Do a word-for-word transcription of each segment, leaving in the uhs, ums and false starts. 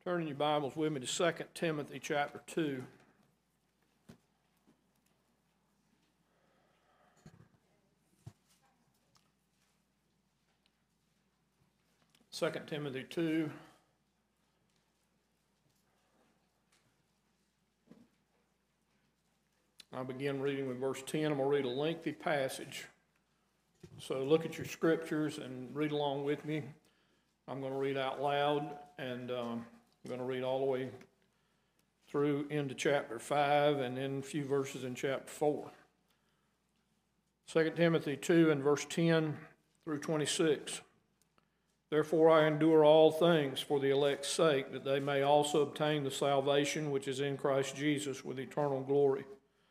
Turn in your Bibles with me to Second Timothy chapter two. Second Timothy two. I'll begin reading with verse ten. I'm going to read a lengthy passage. So look at your scriptures and read along with me. I'm going to read out loud, and um, I'm going to read all the way through into chapter five and then a few verses in chapter four. Second Timothy two and verse ten through twenty-six. Therefore I endure all things for the elect's sake, that they may also obtain the salvation which is in Christ Jesus with eternal glory.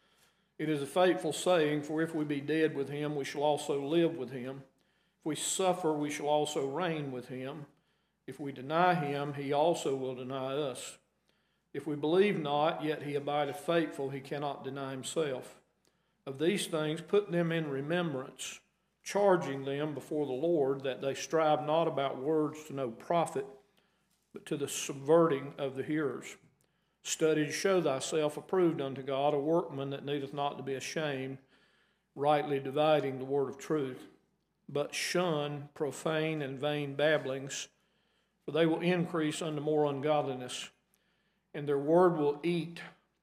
It is a faithful saying, for if we be dead with him, we shall also live with him. If we suffer, we shall also reign with him. If we deny him, he also will deny us. If we believe not, yet he abideth faithful, he cannot deny himself. Of these things put them in remembrance, charging them before the Lord that they strive not about words to no profit, but to the subverting of the hearers. Study to show thyself approved unto God, a workman that needeth not to be ashamed, rightly dividing the word of truth. But shun profane and vain babblings, for they will increase unto more ungodliness. And their word will eat,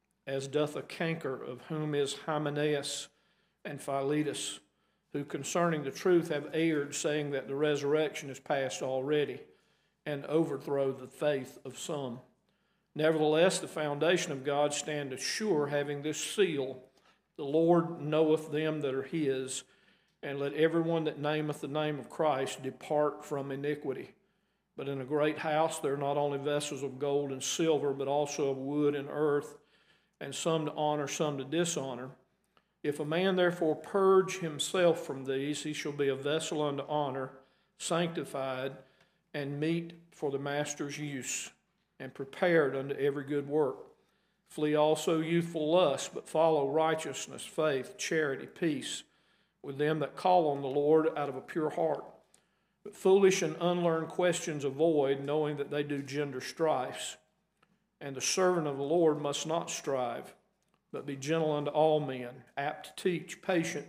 as doth a canker, of whom is Hymenaeus and Philetus, who concerning the truth have erred, saying that the resurrection is past already, and overthrow the faith of some. Nevertheless, the foundation of God standeth sure, having this seal, the Lord knoweth them that are his, and let everyone that nameth the name of Christ depart from iniquity. But in a great house there are not only vessels of gold and silver, but also of wood and earth, and some to honor, some to dishonor. If a man therefore purge himself from these, he shall be a vessel unto honor, sanctified, and meet for the master's use, and prepared unto every good work. Flee also youthful lust, but follow righteousness, faith, charity, peace, with them that call on the Lord out of a pure heart. But foolish and unlearned questions avoid, knowing that they do gender strifes. And the servant of the Lord must not strive, but be gentle unto all men, apt to teach, patient,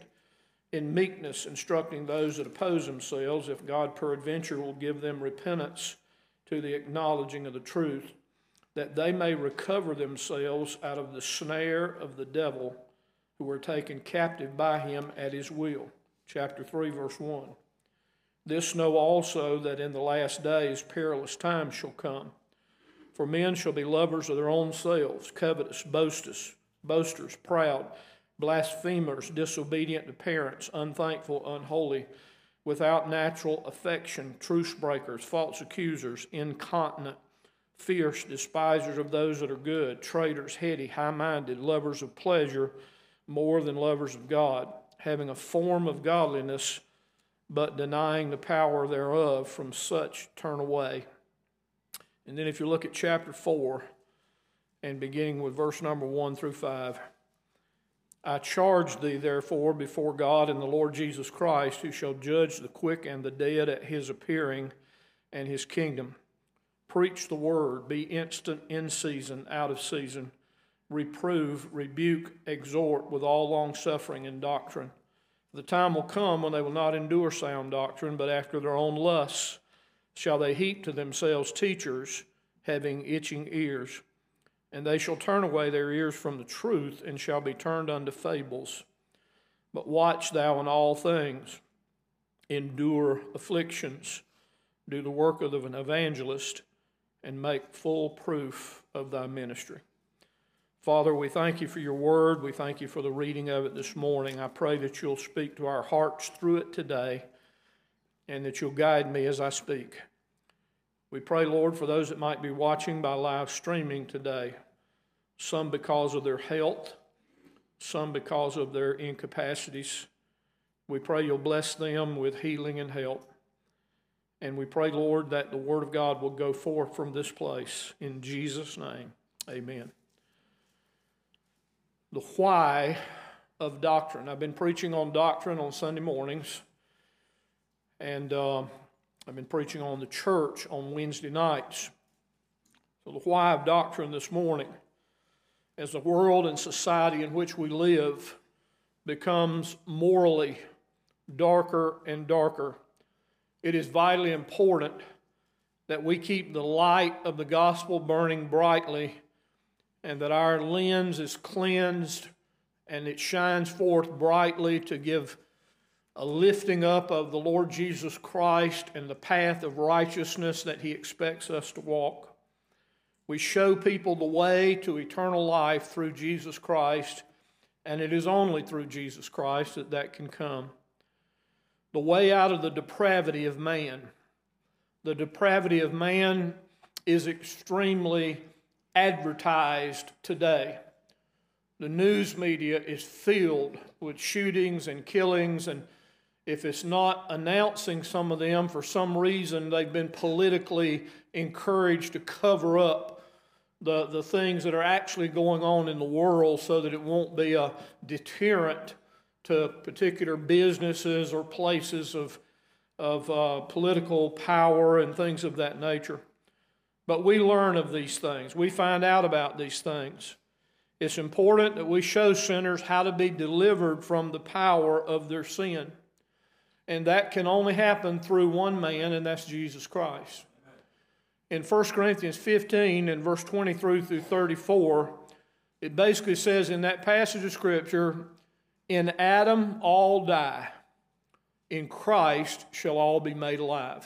in meekness, instructing those that oppose themselves, if God peradventure will give them repentance to the acknowledging of the truth, that they may recover themselves out of the snare of the devil, who were taken captive by him at his will. Chapter three, verse one. This know also, that in the last days perilous times shall come. For men shall be lovers of their own selves, covetous, boasters, boasters, proud, blasphemers, disobedient to parents, unthankful, unholy, without natural affection, truce breakers, false accusers, incontinent, fierce, despisers of those that are good, traitors, heady, high-minded, lovers of pleasure more than lovers of God, having a form of godliness, but denying the power thereof. From such turn away. And then if you look at chapter four, and beginning with verse number one through five, I charge thee, therefore, before God and the Lord Jesus Christ, who shall judge the quick and the dead at his appearing and his kingdom. Preach the word, be instant in season, out of season. Reprove, rebuke, exhort with all longsuffering and doctrine. The time will come when they will not endure sound doctrine, but after their own lusts shall they heap to themselves teachers, having itching ears. And they shall turn away their ears from the truth, and shall be turned unto fables. But watch thou in all things, endure afflictions, do the work of an evangelist, and make full proof of thy ministry. Father, we thank you for your word. We thank you for the reading of it this morning. I pray that you'll speak to our hearts through it today, and that you'll guide me as I speak. We pray, Lord, for those that might be watching by live streaming today, some because of their health, some because of their incapacities. We pray you'll bless them with healing and help. And we pray, Lord, that the word of God will go forth from this place. In Jesus' name, amen. The why of doctrine. I've been preaching on doctrine on Sunday mornings, and uh, I've been preaching on the church on Wednesday nights. for the why of doctrine this morning. As the world and society in which we live becomes morally darker and darker, it is vitally important that we keep the light of the gospel burning brightly, and that our lens is cleansed and it shines forth brightly to give a lifting up of the Lord Jesus Christ and the path of righteousness that He expects us to walk. We show people the way to eternal life through Jesus Christ, and it is only through Jesus Christ that that can come. The way out of the depravity of man. The depravity of man is extremely advertised today. The news media is filled with shootings and killings, and if it's not announcing some of them, for some reason they've been politically encouraged to cover up the, the things that are actually going on in the world so that it won't be a deterrent to particular businesses or places of, of uh, political power and things of that nature. But we learn of these things. We find out about these things. It's important that we show sinners how to be delivered from the power of their sin. And that can only happen through one man, and that's Jesus Christ. In First Corinthians fifteen, in verse twenty-three through thirty-four, it basically says in that passage of Scripture, "In Adam all die, in Christ shall all be made alive."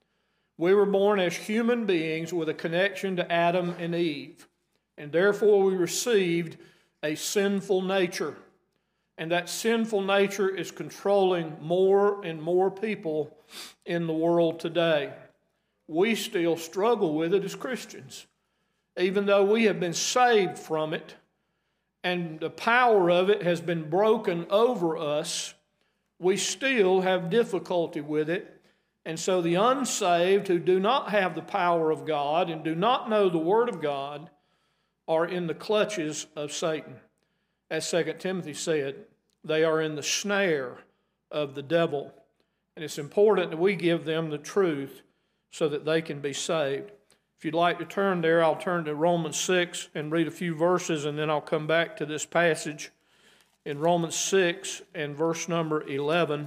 We were born as human beings with a connection to Adam and Eve, and therefore we received a sinful nature. And that sinful nature is controlling more and more people in the world today. We still struggle with it as Christians. Even though we have been saved from it, and the power of it has been broken over us, we still have difficulty with it. And so the unsaved who do not have the power of God and do not know the Word of God are in the clutches of Satan. As Second Timothy said, they are in the snare of the devil. And it's important that we give them the truth so that they can be saved. If you'd like to turn there, I'll turn to Romans six and read a few verses, and then I'll come back to this passage. In Romans six and verse number eleven,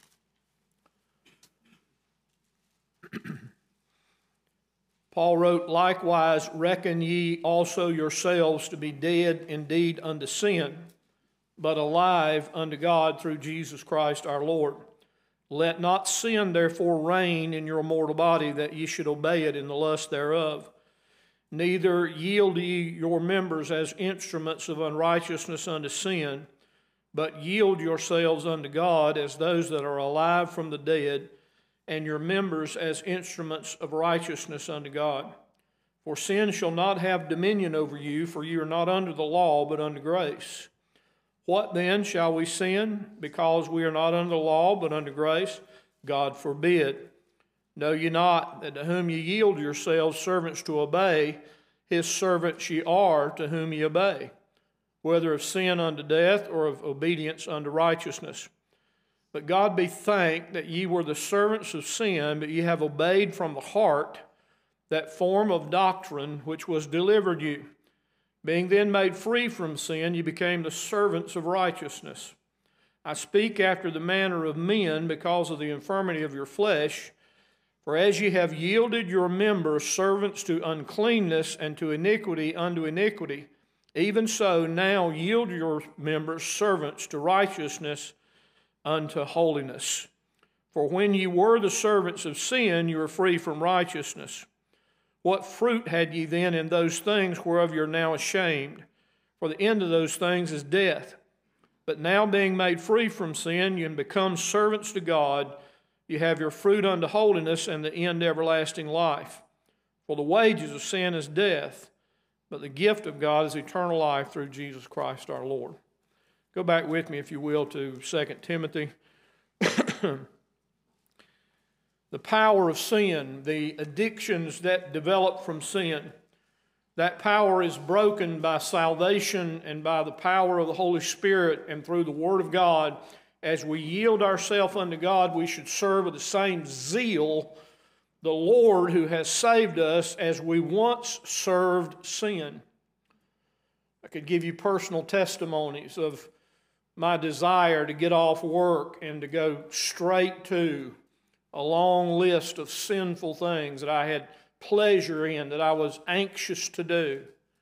Paul wrote, "Likewise reckon ye also yourselves to be dead indeed unto sin, but alive unto God through Jesus Christ our Lord. Let not sin therefore reign in your mortal body, that ye should obey it in the lust thereof. Neither yield ye your members as instruments of unrighteousness unto sin, but yield yourselves unto God as those that are alive from the dead, and your members as instruments of righteousness unto God. For sin shall not have dominion over you, for you are not under the law, but under grace. What then, shall we sin, because we are not under the law, but under grace? God forbid. Know ye not that to whom ye yield yourselves servants to obey, his servants ye are to whom ye obey, whether of sin unto death, or of obedience unto righteousness? But God be thanked that ye were the servants of sin, but ye have obeyed from the heart that form of doctrine which was delivered you. Being then made free from sin, ye became the servants of righteousness. I speak after the manner of men because of the infirmity of your flesh. For as ye have yielded your members servants to uncleanness and to iniquity unto iniquity, even so now yield your members servants to righteousness unto holiness. For when ye were the servants of sin, you were free from righteousness. What fruit had ye then in those things whereof you are now ashamed? For the end of those things is death. But now being made free from sin, you become servants to God. You have your fruit unto holiness, and the end everlasting life. For the wages of sin is death, but the gift of God is eternal life through Jesus Christ our Lord." Go back with me, if you will, to Second Timothy. The power of sin, the addictions that develop from sin, that power is broken by salvation and by the power of the Holy Spirit and through the Word of God. As we yield ourselves unto God, we should serve with the same zeal the Lord who has saved us as we once served sin. I could give you personal testimonies of my desire to get off work and to go straight to a long list of sinful things that I had pleasure in, that I was anxious to do.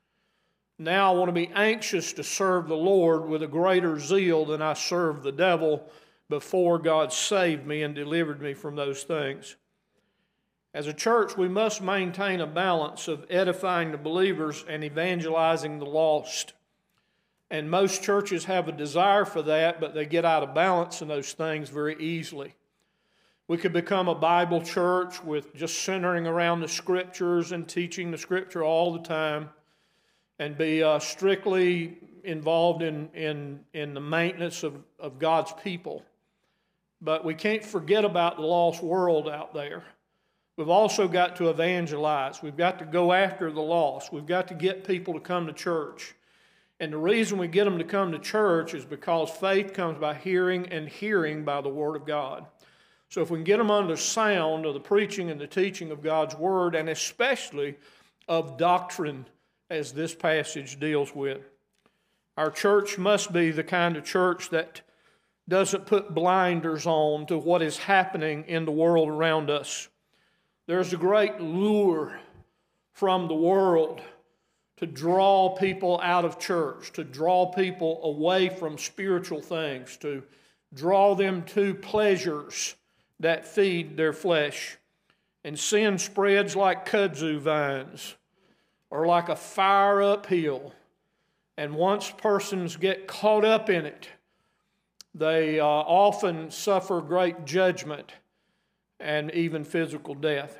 Now I want to be anxious to serve the Lord with a greater zeal than I served the devil before God saved me and delivered me from those things. As a church, we must maintain a balance of edifying the believers and evangelizing the lost. And most churches have a desire for that, but they get out of balance in those things very easily. We could become a Bible church with just centering around the Scriptures and teaching the Scripture all the time, and be uh, strictly involved in, in, in the maintenance of, of God's people. But we can't forget about the lost world out there. We've also got to evangelize. We've got to go after the lost. We've got to get people to come to church. And the reason we get them to come to church is because faith comes by hearing, and hearing by the Word of God. So if we can get them under the sound of the preaching and the teaching of God's Word, and especially of doctrine, as this passage deals with, our church must be the kind of church that doesn't put blinders on to what is happening in the world around us. There's a great lure from the world to draw people out of church, to draw people away from spiritual things, to draw them to pleasures that feed their flesh. And sin spreads like kudzu vines, or like a fire uphill. And once persons get caught up in it, they uh, often suffer great judgment and even physical death.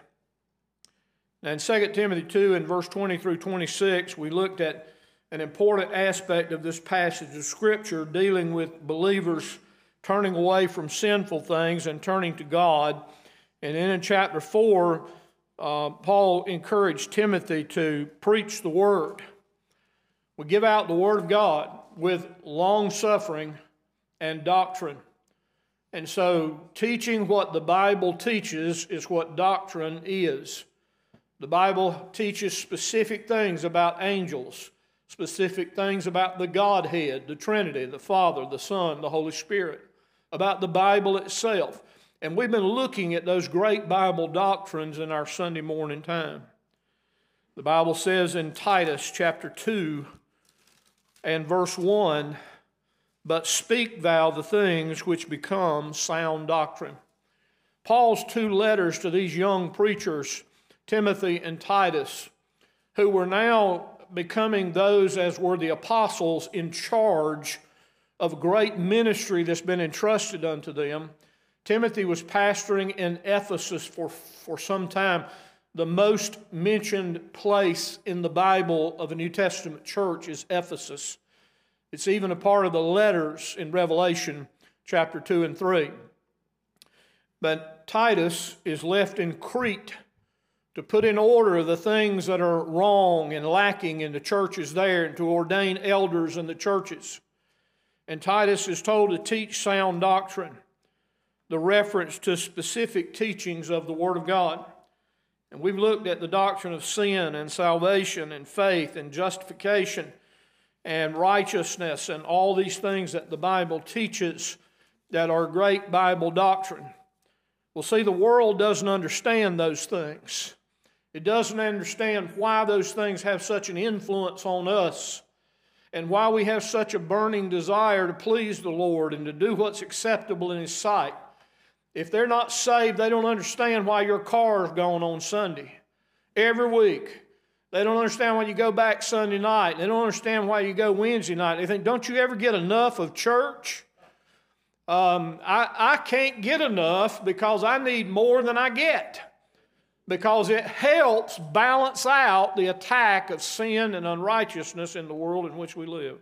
Now in Second Timothy two, in verse twenty through twenty-six, we looked at an important aspect of this passage of Scripture dealing with believers turning away from sinful things and turning to God. And then in chapter four, uh, Paul encouraged Timothy to preach the Word. We give out the Word of God with long-suffering and doctrine. And so teaching what the Bible teaches is what doctrine is. The Bible teaches specific things about angels, specific things about the Godhead, the Trinity, the Father, the Son, the Holy Spirit, about the Bible itself. And we've been looking at those great Bible doctrines in our Sunday morning time. The Bible says in Titus chapter two and verse one, "But speak thou the things which become sound doctrine." Paul's two letters to these young preachers, Timothy and Titus, who were now becoming those as were the apostles in charge of a great ministry that's been entrusted unto them. Timothy was pastoring in Ephesus for, for some time. The most mentioned place in the Bible of a New Testament church is Ephesus. It's even a part of the letters in Revelation chapter two and three. But Titus is left in Crete to put in order the things that are wrong and lacking in the churches there, and to ordain elders in the churches. And Titus is told to teach sound doctrine, the reference to specific teachings of the Word of God. And we've looked at the doctrine of sin and salvation and faith and justification and righteousness and all these things that the Bible teaches that are great Bible doctrine. Well, see, the world doesn't understand those things. It doesn't understand why those things have such an influence on us and why we have such a burning desire to please the Lord and to do what's acceptable in His sight. If they're not saved, they don't understand why your car is going on Sunday every week. They don't understand why you go back Sunday night. They don't understand why you go Wednesday night. They think, don't you ever get enough of church? Um, I, I can't get enough because I need more than I get, because it helps balance out the attack of sin and unrighteousness in the world in which we live.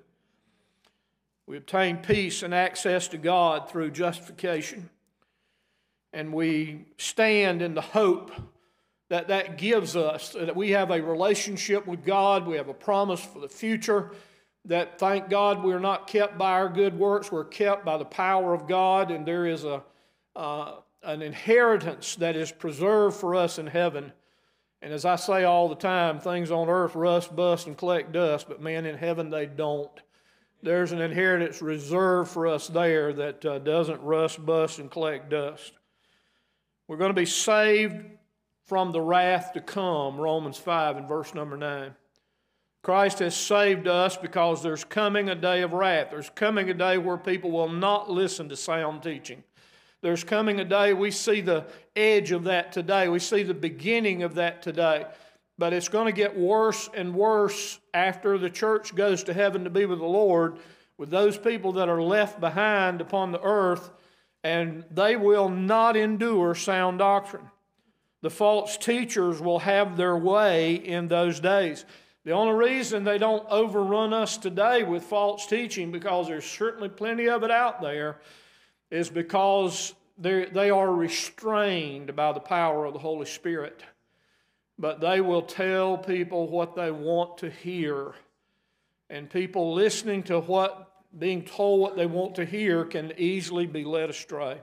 We obtain peace and access to God through justification, and we stand in the hope that that gives us, that we have a relationship with God, we have a promise for the future, that, thank God, we're not kept by our good works, we're kept by the power of God, and there is a, uh, an inheritance that is preserved for us in heaven. And as I say all the time, things on earth rust, bust, and collect dust, but man, in heaven they don't. There's an inheritance reserved for us there that uh, doesn't rust, bust, and collect dust. We're going to be saved from the wrath to come, Romans five and verse number nine. Christ has saved us because there's coming a day of wrath. There's coming a day where people will not listen to sound teaching. There's coming a day, we see the edge of that today. We see the beginning of that today. But it's going to get worse and worse after the church goes to heaven to be with the Lord, with those people that are left behind upon the earth, and they will not endure sound doctrine. The false teachers will have their way in those days. The only reason they don't overrun us today with false teaching, because there's certainly plenty of it out there, is because they are restrained by the power of the Holy Spirit. But they will tell people what they want to hear. And people listening to what, being told what they want to hear, can easily be led astray.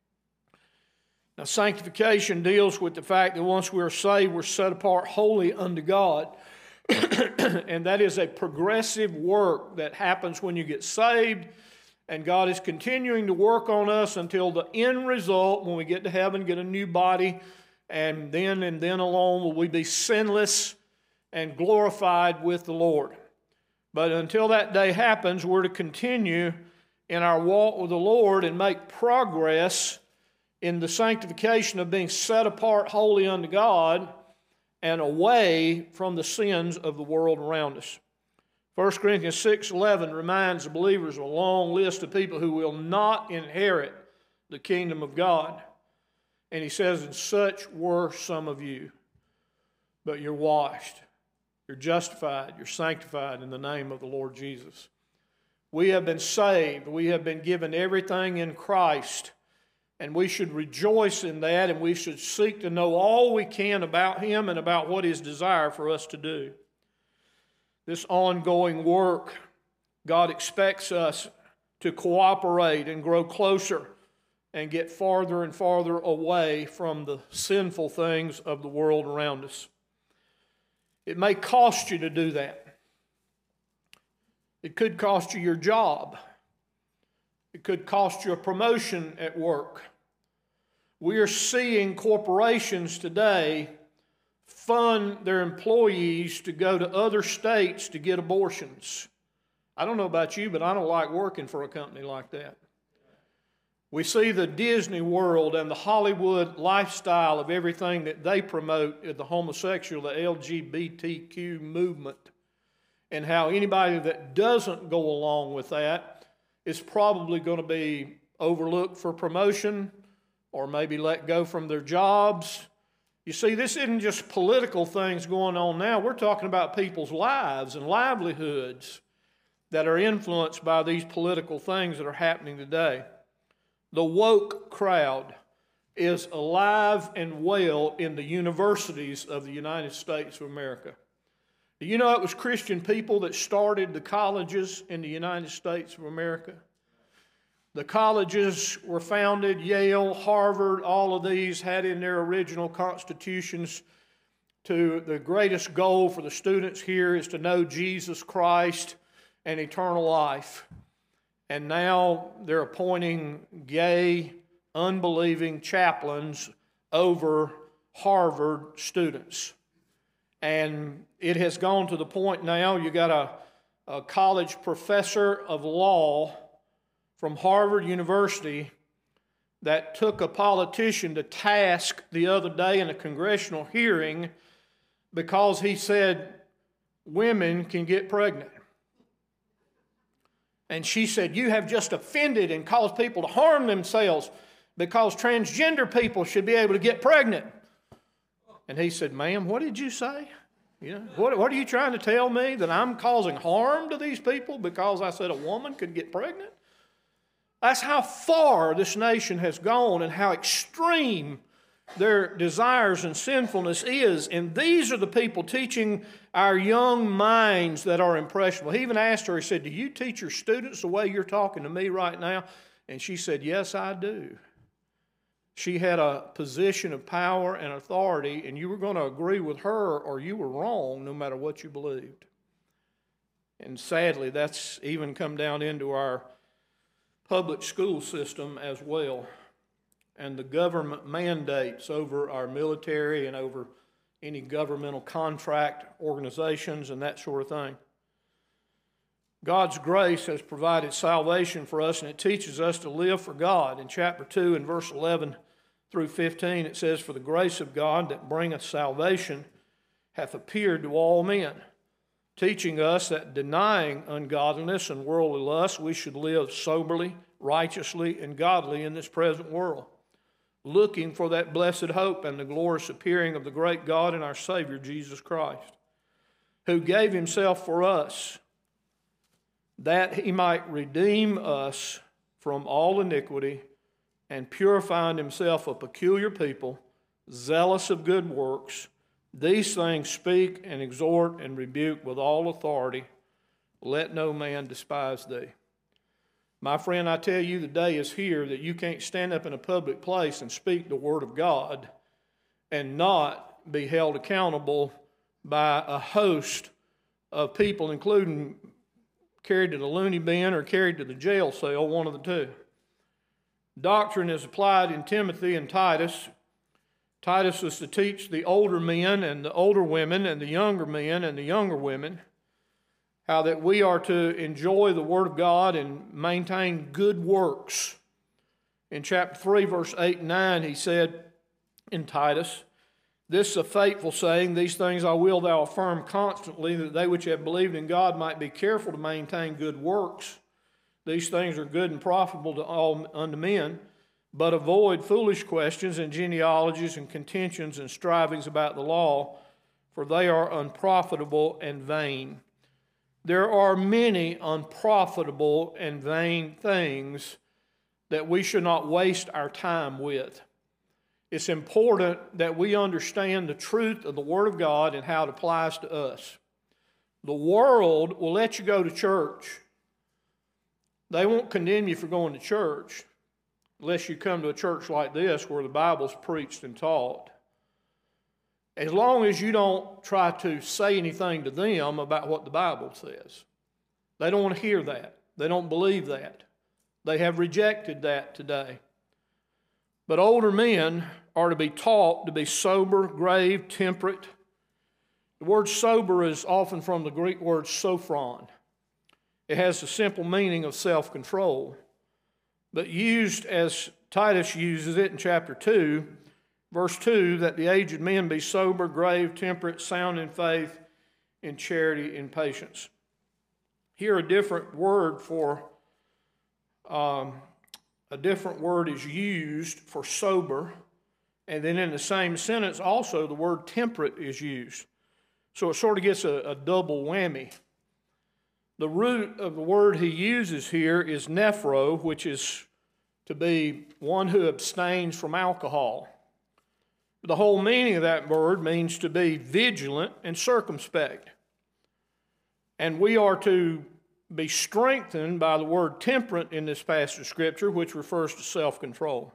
Now, sanctification deals with the fact that once we're saved, we're set apart wholly unto God. And that is a progressive work that happens when you get saved. And God is continuing to work on us until the end result, when we get to heaven, get a new body, and then and then alone will we be sinless and glorified with the Lord. But until that day happens, we're to continue in our walk with the Lord and make progress in the sanctification of being set apart wholly unto God and away from the sins of the world around us. First Corinthians six eleven reminds the believers of a long list of people who will not inherit the kingdom of God. And he says, and such were some of you. But you're washed, you're justified, you're sanctified in the name of the Lord Jesus. We have been saved. We have been given everything in Christ. And we should rejoice in that, and we should seek to know all we can about Him and about what His desire for us to do. This ongoing work, God expects us to cooperate and grow closer and get farther and farther away from the sinful things of the world around us. It may cost you to do that. It could cost you your job. It could cost you a promotion at work. We are seeing corporations today fund their employees to go to other states to get abortions. I don't know about you, but I don't like working for a company like that. We see the Disney World and the Hollywood lifestyle of everything that they promote at the homosexual, the L G B T Q movement, and how anybody that doesn't go along with that is probably going to be overlooked for promotion or maybe let go from their jobs. You see, this isn't just political things going on now. We're talking about people's lives and livelihoods that are influenced by these political things that are happening today. The woke crowd is alive and well in the universities of the United States of America. Do you know it was Christian people that started the colleges in the United States of America? The colleges were founded, Yale, Harvard, all of these had in their original constitutions to the greatest goal for the students here is to know Jesus Christ and eternal life. And now they're appointing gay, unbelieving chaplains over Harvard students. And it has gone to the point now you got a, a college professor of law from Harvard University that took a politician to task the other day in a congressional hearing because he said women can get pregnant. And she said, you have just offended and caused people to harm themselves because transgender people should be able to get pregnant. And he said, ma'am, what did you say? You know, what, what are you trying to tell me, that I'm causing harm to these people because I said a woman could get pregnant? That's how far this nation has gone and how extreme their desires and sinfulness is. And these are the people teaching our young minds that are impressionable. He even asked her, he said, do you teach your students the way you're talking to me right now? And she said, yes, I do. She had a position of power and authority, and you were going to agree with her or you were wrong no matter what you believed. And sadly, that's even come down into our public school system as well, and the government mandates over our military and over any governmental contract organizations and that sort of thing. God's grace has provided salvation for us, and it teaches us to live for God. In chapter two and verse eleven through fifteen, it says, "For the grace of God that bringeth salvation hath appeared to all men, teaching us that denying ungodliness and worldly lust, we should live soberly, righteously, and godly in this present world, looking for that blessed hope and the glorious appearing of the great God and our Savior, Jesus Christ, who gave himself for us, that he might redeem us from all iniquity, and purify in himself a peculiar people, zealous of good works. These things speak and exhort and rebuke with all authority. Let no man despise thee." My friend, I tell you, the day is here that you can't stand up in a public place and speak the Word of God and not be held accountable by a host of people, including carried to the loony bin or carried to the jail cell, one of the two. Doctrine is applied in Timothy and Titus. Titus was to teach the older men and the older women and the younger men and the younger women how that we are to enjoy the Word of God and maintain good works. In chapter three, verse eight and nine, he said in Titus, "This is a faithful saying, these things I will thou affirm constantly, that they which have believed in God might be careful to maintain good works. These things are good and profitable to all unto men, but avoid foolish questions and genealogies and contentions and strivings about the law, for they are unprofitable and vain." There are many unprofitable and vain things that we should not waste our time with. It's important that we understand the truth of the Word of God and how it applies to us. The world will let you go to church. They won't condemn you for going to church unless you come to a church like this where the Bible's preached and taught. As long as you don't try to say anything to them about what the Bible says. They don't want to hear that. They don't believe that. They have rejected that today. But older men are to be taught to be sober, grave, temperate. The word sober is often from the Greek word sophron. It has the simple meaning of self-control. But used as Titus uses it in chapter two, verse two, that the aged men be sober, grave, temperate, sound in faith, in charity, in patience. Here a different word for, um, a different word is used for sober, and then in the same sentence also the word temperate is used. So it sort of gets a, a double whammy. The root of the word he uses here is nephro, which is to be one who abstains from alcohol. The whole meaning of that word means to be vigilant and circumspect. And we are to be strengthened by the word temperate in this passage of Scripture, which refers to self-control.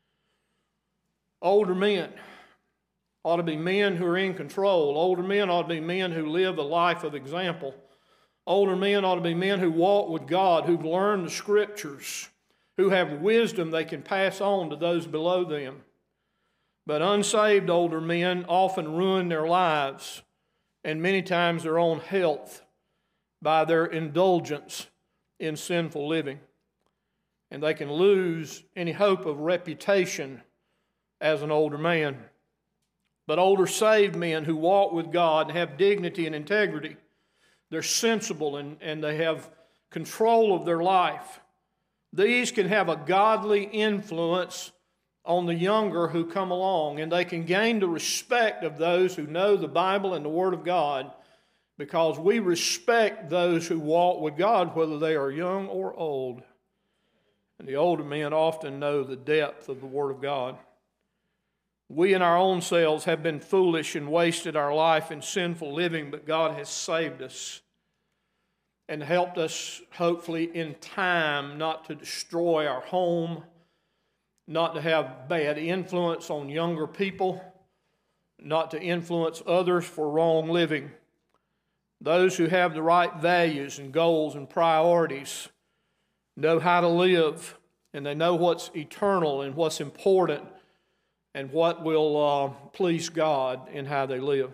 Older men ought to be men who are in control. Older men ought to be men who live a life of example. Older men ought to be men who walk with God, who've learned the Scriptures, who have wisdom they can pass on to those below them. But unsaved older men often ruin their lives and many times their own health by their indulgence in sinful living. And they can lose any hope of reputation as an older man. But older saved men who walk with God and have dignity and integrity, they're sensible and, and they have control of their life. These can have a godly influence on the younger who come along, and they can gain the respect of those who know the Bible and the Word of God, because we respect those who walk with God, whether they are young or old. And the older men often know the depth of the Word of God. We in our own selves have been foolish and wasted our life in sinful living, but God has saved us and helped us, hopefully, in time not to destroy our home not to have bad influence on younger people, not to influence others for wrong living. Those who have the right values and goals and priorities know how to live, and they know what's eternal and what's important and what will uh, please God in how they live.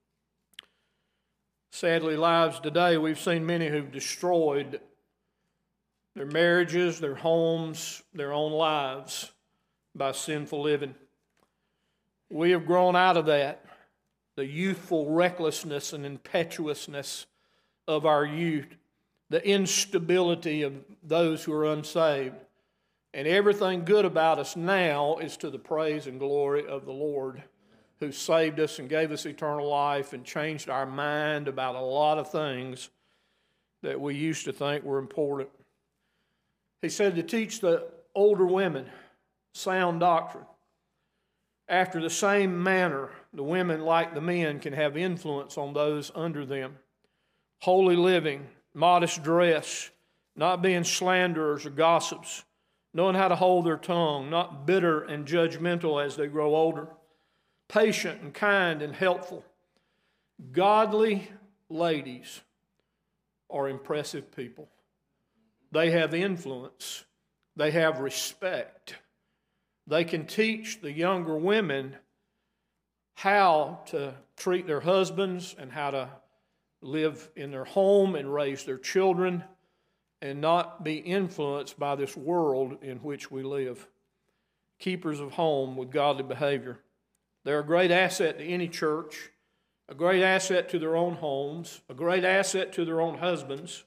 Sadly, lives today, we've seen many who've destroyed their marriages, their homes, their own lives by sinful living. We have grown out of that, the youthful recklessness and impetuousness of our youth, the instability of those who are unsaved. And everything good about us now is to the praise and glory of the Lord, who saved us and gave us eternal life and changed our mind about a lot of things that we used to think were important. He said to teach the older women sound doctrine. After the same manner, the women, like the men, can have influence on those under them. Holy living, modest dress, not being slanderers or gossips, knowing how to hold their tongue, not bitter and judgmental as they grow older, patient and kind and helpful. Godly ladies are impressive people. They have influence. They have respect. They can teach the younger women how to treat their husbands and how to live in their home and raise their children and not be influenced by this world in which we live. Keepers of home with godly behavior. They're a great asset to any church, a great asset to their own homes, a great asset to their own husbands.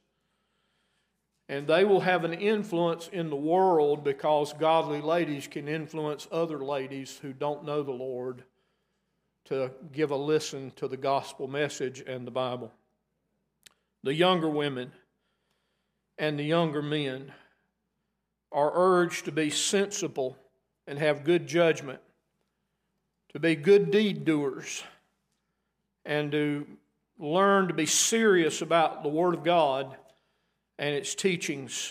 And they will have an influence in the world because godly ladies can influence other ladies who don't know the Lord to give a listen to the gospel message and the Bible. The younger women and the younger men are urged to be sensible and have good judgment, to be good deed doers, and to learn to be serious about the Word of God and its teachings.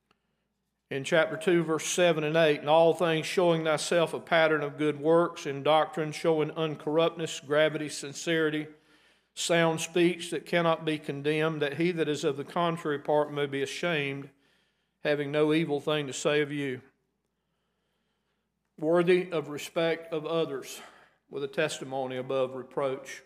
In chapter two, verse seven and eight, in all things showing thyself a pattern of good works, in doctrine showing uncorruptness, gravity, sincerity, sound speech that cannot be condemned, that he that is of the contrary part may be ashamed, having no evil thing to say of you. Worthy of respect of others, with a testimony above reproach.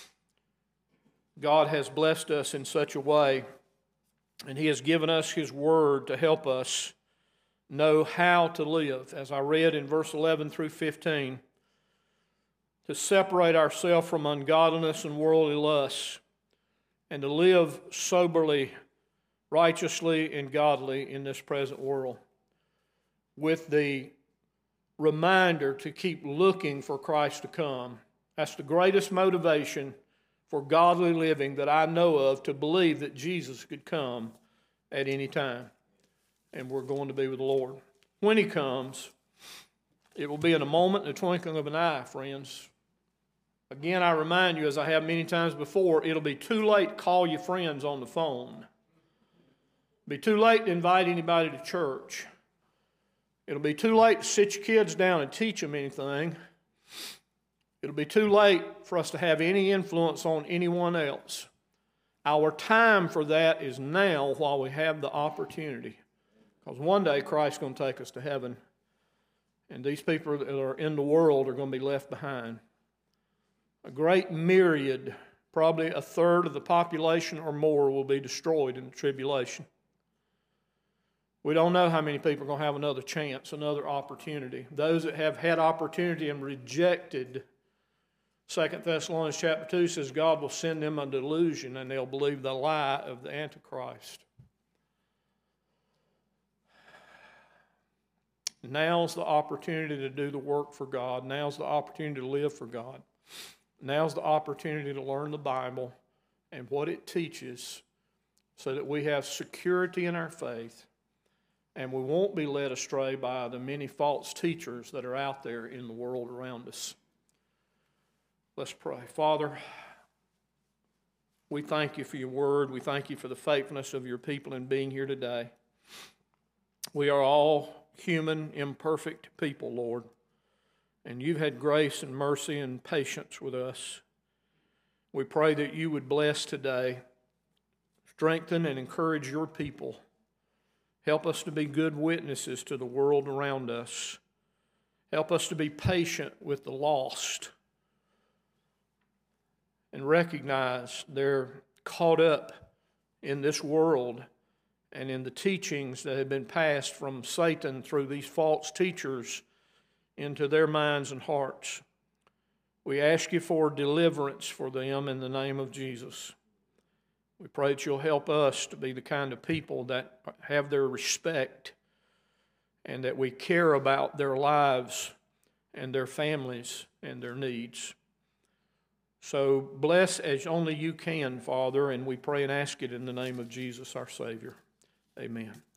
God has blessed us in such a way, and He has given us His Word to help us know how to live. As I read in verse eleven through fifteen, to separate ourselves from ungodliness and worldly lusts, and to live soberly, righteously, and godly in this present world, with the reminder to keep looking for Christ to come. That's the greatest motivation for godly living that I know of, to believe that Jesus could come at any time. And we're going to be with the Lord. When He comes, it will be in a moment, in the twinkling of an eye, friends. Again, I remind you, as I have many times before, it'll be too late to call your friends on the phone. It'll be too late to invite anybody to church. It'll be too late to sit your kids down and teach them anything. It'll be too late for us to have any influence on anyone else. Our time for that is now while we have the opportunity. Because one day Christ's going to take us to heaven, and these people that are in the world are going to be left behind. A great myriad, probably a third of the population or more, will be destroyed in the tribulation. We don't know how many people are going to have another chance, another opportunity. Those that have had opportunity and rejected, Second Thessalonians chapter two says God will send them a delusion and they'll believe the lie of the Antichrist. Now's the opportunity to do the work for God. Now's the opportunity to live for God. Now's the opportunity to learn the Bible and what it teaches so that we have security in our faith and we won't be led astray by the many false teachers that are out there in the world around us. Let's pray. Father, we thank you for your word. We thank you for the faithfulness of your people in being here today. We are all human, imperfect people, Lord. And you've had grace and mercy and patience with us. We pray that you would bless today, strengthen and encourage your people. Help us to be good witnesses to the world around us. Help us to be patient with the lost and recognize they're caught up in this world and in the teachings that have been passed from Satan through these false teachers into their minds and hearts. We ask you for deliverance for them in the name of Jesus. We pray that you'll help us to be the kind of people that have their respect and that we care about their lives and their families and their needs. So bless as only you can, Father, and we pray and ask it in the name of Jesus, our Savior. Amen.